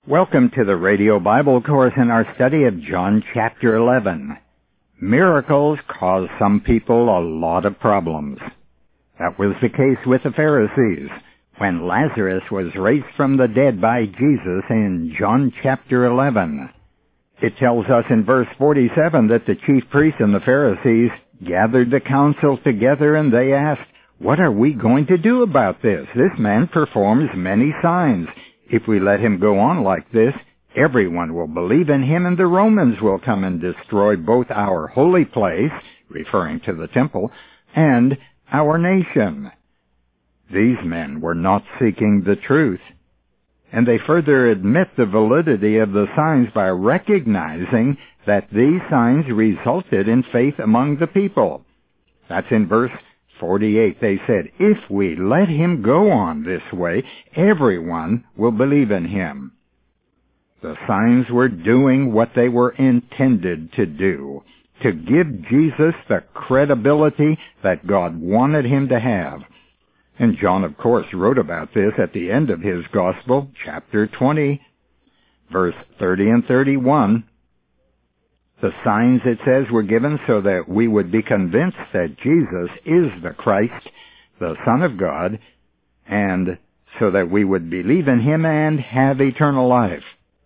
Welcome to the Radio Bible course in our study of John chapter 11. Miracles cause some people a lot of problems. That was the case with the Pharisees when Lazarus was raised from the dead by Jesus in John chapter 11. It tells us in verse 47 that the chief priests and the Pharisees gathered the council together and they asked, "What are we going to do about this? This man performs many signs. If we let him go on like this, everyone will believe in him and the Romans will come and destroy both our holy place," referring to the temple, "and our nation." These men were not seeking the truth. And they further admit the validity of the signs by recognizing that these signs resulted in faith among the people. That's in verse 48, they said, "If we let him go on this way, everyone will believe in him." The signs were doing what they were intended to do, to give Jesus the credibility that God wanted him to have. And John, of course, wrote about this at the end of his Gospel, chapter 20, verse 30 and 31. The signs, it says, were given so that we would be convinced that Jesus is the Christ, the Son of God, and so that we would believe in him and have eternal life.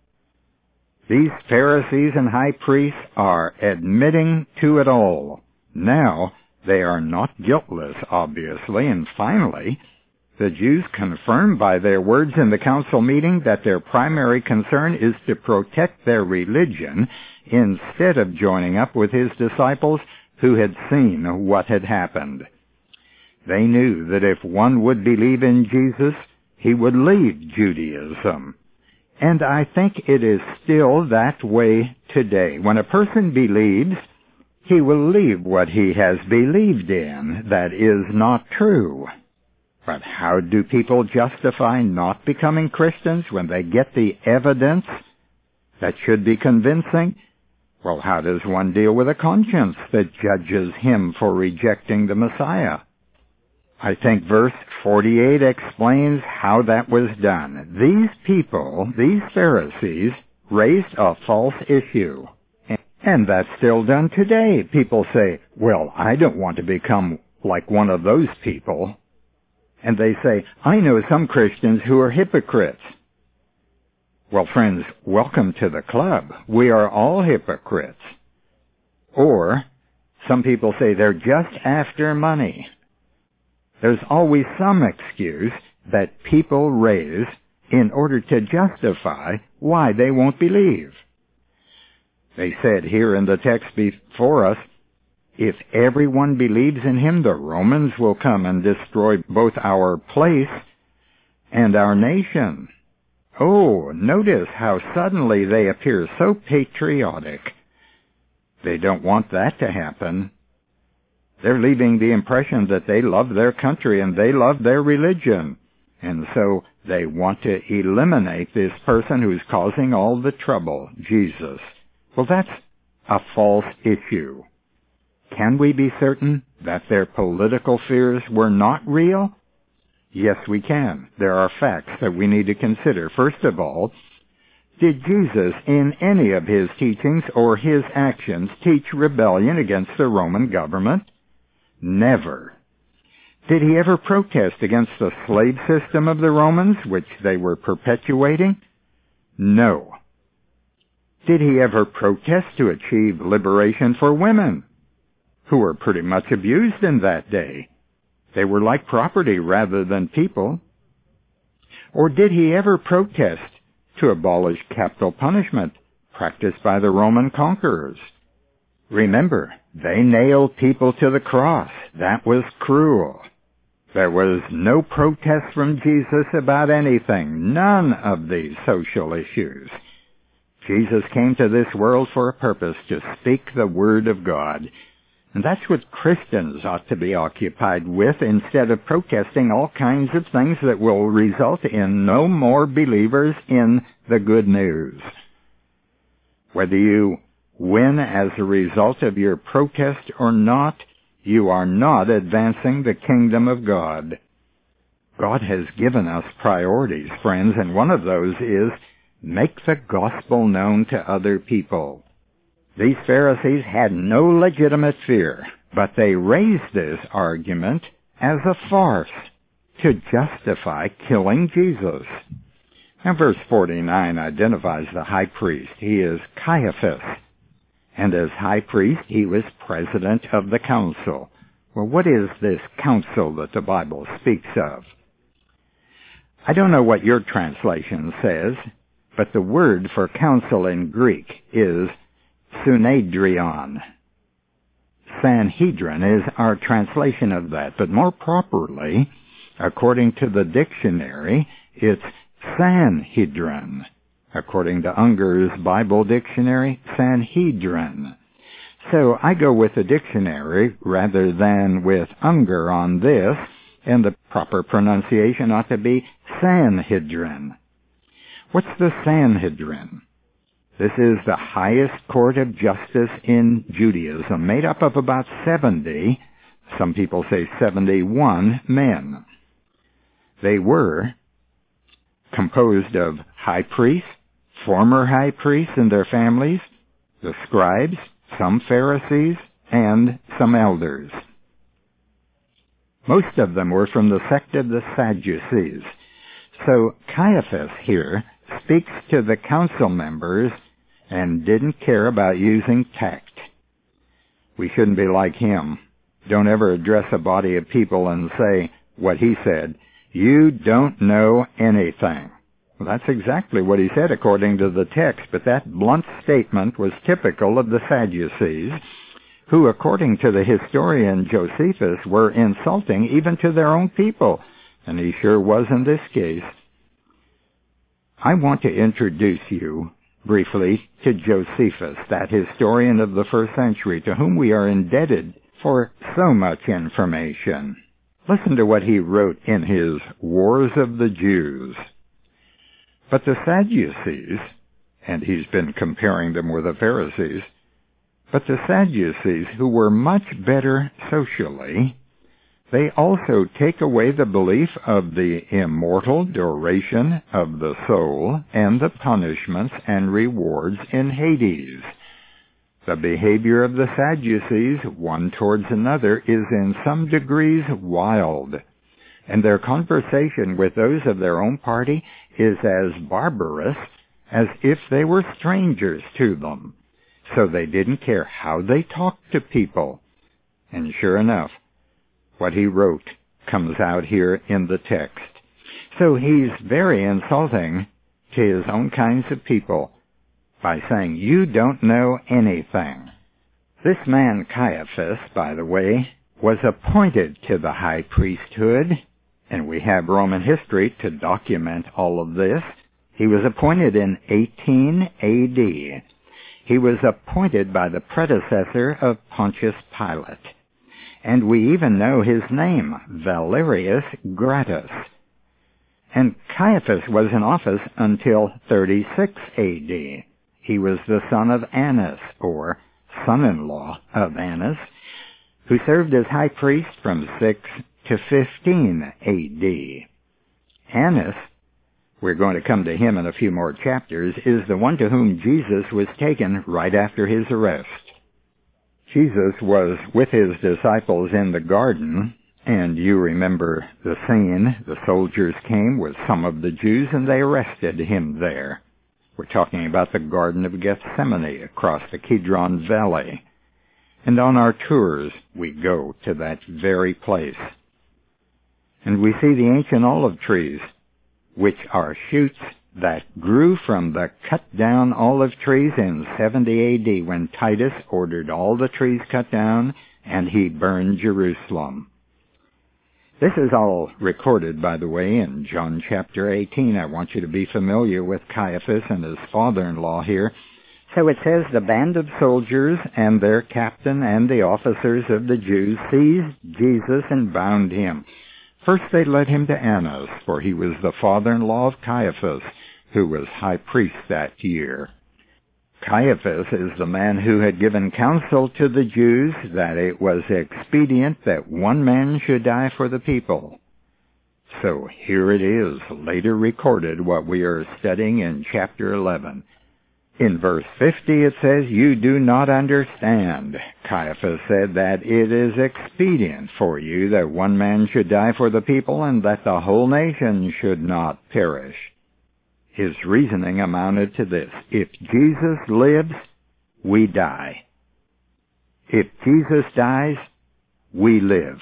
These Pharisees and high priests are admitting to it all. Now, they are not guiltless, obviously, and finally, the Jews confirm by their words in the council meeting that their primary concern is to protect their religion instead of joining up with his disciples who had seen what had happened. They knew that if one would believe in Jesus, he would leave Judaism. And I think it is still that way today. When a person believes, he will leave what he has believed in that is not true. But how do people justify not becoming Christians when they get the evidence that should be convincing? Well, how does one deal with a conscience that judges him for rejecting the Messiah? I think verse 48 explains how that was done. These people, these Pharisees, raised a false issue. And that's still done today. People say, "Well, I don't want to become like one of those people." And they say, "I know some Christians who are hypocrites." Well, friends, welcome to the club. We are all hypocrites. Or, some people say they're just after money. There's always some excuse that people raise in order to justify why they won't believe. They said here in the text before us, "If everyone believes in him, the Romans will come and destroy both our place and our nation." Oh, notice how suddenly they appear so patriotic. They don't want that to happen. They're leaving the impression that they love their country and they love their religion. And so they want to eliminate this person who's causing all the trouble, Jesus. Well, that's a false issue. Can we be certain that their political fears were not real? Yes, we can. There are facts that we need to consider. First of all, did Jesus in any of his teachings or his actions teach rebellion against the Roman government? Never. Did he ever protest against the slave system of the Romans, which they were perpetuating? No. Did he ever protest to achieve liberation for women, who were pretty much abused in that day? They were like property rather than people. Or did he ever protest to abolish capital punishment practiced by the Roman conquerors? Remember, they nailed people to the cross. That was cruel. There was no protest from Jesus about anything, none of these social issues. Jesus came to this world for a purpose, to speak the Word of God. And that's what Christians ought to be occupied with instead of protesting all kinds of things that will result in no more believers in the good news. Whether you win as a result of your protest or not, you are not advancing the kingdom of God. God has given us priorities, friends, and one of those is make the gospel known to other people. These Pharisees had no legitimate fear, but they raised this argument as a farce to justify killing Jesus. Now, verse 49 identifies the high priest. He is Caiaphas. And as high priest, he was president of the council. Well, what is this council that the Bible speaks of? I don't know what your translation says, but the word for council in Greek is Synedrion. Sanhedrin is our translation of that, but more properly, according to the dictionary, it's Sanhedrin. According to Unger's Bible Dictionary, Sanhedrin. So I go with the dictionary rather than with Unger on this, and the proper pronunciation ought to be Sanhedrin. What's the Sanhedrin? This is the highest court of justice in Judaism, made up of about 70, some people say 71 men. They were composed of high priests, former high priests and their families, the scribes, some Pharisees, and some elders. Most of them were from the sect of the Sadducees. So Caiaphas here speaks to the council members and didn't care about using tact. We shouldn't be like him. Don't ever address a body of people and say what he said, "You don't know anything." Well, that's exactly what he said according to the text, but that blunt statement was typical of the Sadducees, who, according to the historian Josephus, were insulting even to their own people, and he sure was in this case. I want to introduce you briefly to Josephus, that historian of the first century, to whom we are indebted for so much information. Listen to what he wrote in his Wars of the Jews. But the Sadducees, and he's been comparing them with the Pharisees, but the Sadducees, who were much better socially, they also take away the belief of the immortal duration of the soul and the punishments and rewards in Hades. The behavior of the Sadducees, one towards another, is in some degrees wild, and their conversation with those of their own party is as barbarous as if they were strangers to them. So they didn't care how they talked to people. And sure enough, what he wrote comes out here in the text. So he's very insulting to his own kinds of people by saying, "You don't know anything." This man Caiaphas, by the way, was appointed to the high priesthood, and we have Roman history to document all of this. He was appointed in 18 AD. He was appointed by the predecessor of Pontius Pilate. And we even know his name, Valerius Gratus. And Caiaphas was in office until 36 AD. He was the son of Annas, or son-in-law of Annas, who served as high priest from 6 to 15 AD. Annas, we're going to come to him in a few more chapters, is the one to whom Jesus was taken right after his arrest. Jesus was with his disciples in the garden, and you remember the scene. The soldiers came with some of the Jews, and they arrested him there. We're talking about the Garden of Gethsemane across the Kidron Valley. And on our tours, we go to that very place. And we see the ancient olive trees, which are shoots that grew from the cut-down olive trees in 70 AD when Titus ordered all the trees cut down and he burned Jerusalem. This is all recorded, by the way, in John chapter 18. I want you to be familiar with Caiaphas and his father-in-law here. So it says, the band of soldiers and their captain and the officers of the Jews seized Jesus and bound him. First they led him to Annas, for he was the father-in-law of Caiaphas, who was high priest that year. Caiaphas is the man who had given counsel to the Jews that it was expedient that one man should die for the people. So here it is, later recorded, what we are studying in chapter 11. In verse 50 it says, "You do not understand." Caiaphas said that it is expedient for you that one man should die for the people and that the whole nation should not perish. His reasoning amounted to this: if Jesus lives, we die. If Jesus dies, we live.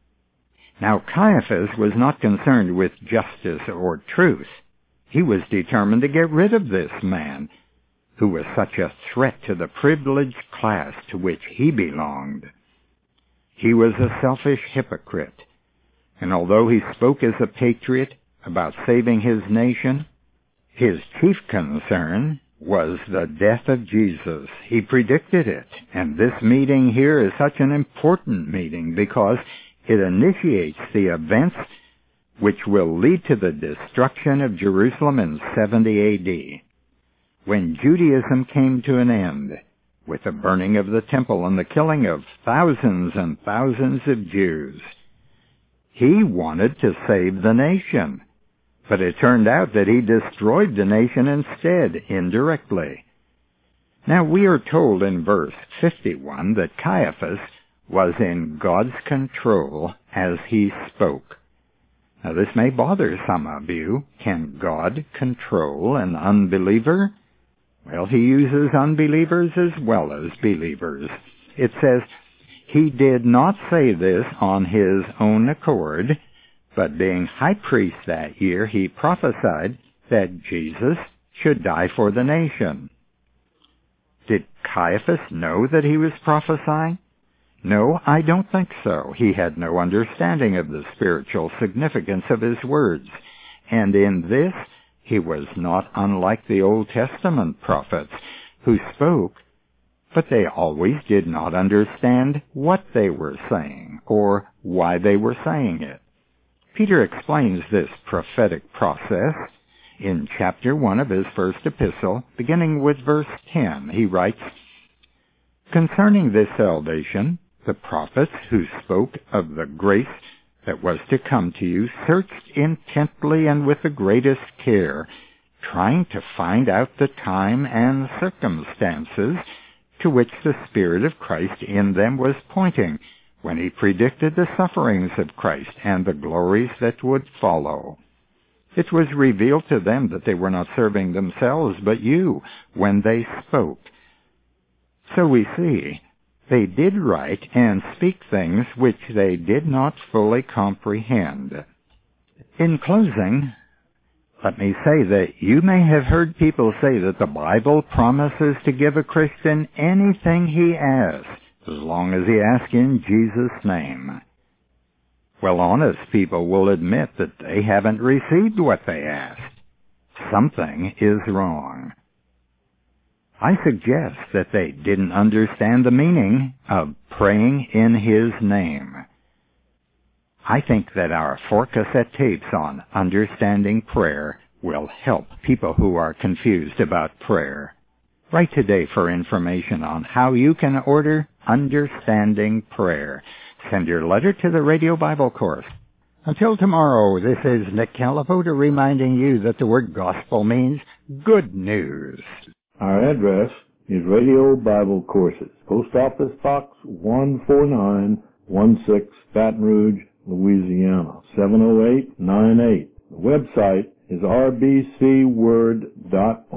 Now Caiaphas was not concerned with justice or truth. He was determined to get rid of this man, who was such a threat to the privileged class to which he belonged. He was a selfish hypocrite, and although he spoke as a patriot about saving his nation, his chief concern was the death of Jesus. He predicted it, and this meeting here is such an important meeting because it initiates the events which will lead to the destruction of Jerusalem in 70 A.D., when Judaism came to an end with the burning of the temple and the killing of thousands and thousands of Jews. He wanted to save the nation, but it turned out that he destroyed the nation instead, indirectly. Now we are told in verse 51 that Caiaphas was in God's control as he spoke. Now this may bother some of you. Can God control an unbeliever? Well, he uses unbelievers as well as believers. It says, "He did not say this on his own accord, but being high priest that year, he prophesied that Jesus should die for the nation." Did Caiaphas know that he was prophesying? No, I don't think so. He had no understanding of the spiritual significance of his words, and in this he was not unlike the Old Testament prophets, who spoke, but they always did not understand what they were saying, or why they were saying it. Peter explains this prophetic process in chapter 1 of his first epistle, beginning with verse 10. He writes, "Concerning this salvation, the prophets who spoke of the grace that was to come to you searched intently and with the greatest care, trying to find out the time and circumstances to which the Spirit of Christ in them was pointing, when he predicted the sufferings of Christ and the glories that would follow. It was revealed to them that they were not serving themselves but you when they spoke." So we see, they did write and speak things which they did not fully comprehend. In closing, let me say that you may have heard people say that the Bible promises to give a Christian anything he asks, as long as he asks in Jesus' name. Well, honest people will admit that they haven't received what they asked. Something is wrong. I suggest that they didn't understand the meaning of praying in His name. I think that our 4 cassette tapes on understanding prayer will help people who are confused about prayer. Write today for information on how you can order Understanding Prayer. Send your letter to the Radio Bible Course. Until tomorrow, this is Nick Califoda reminding you that the word gospel means good news. Our address is Radio Bible Courses, Post Office Box 14916, Baton Rouge, Louisiana, 70898. The website is rbcword.com.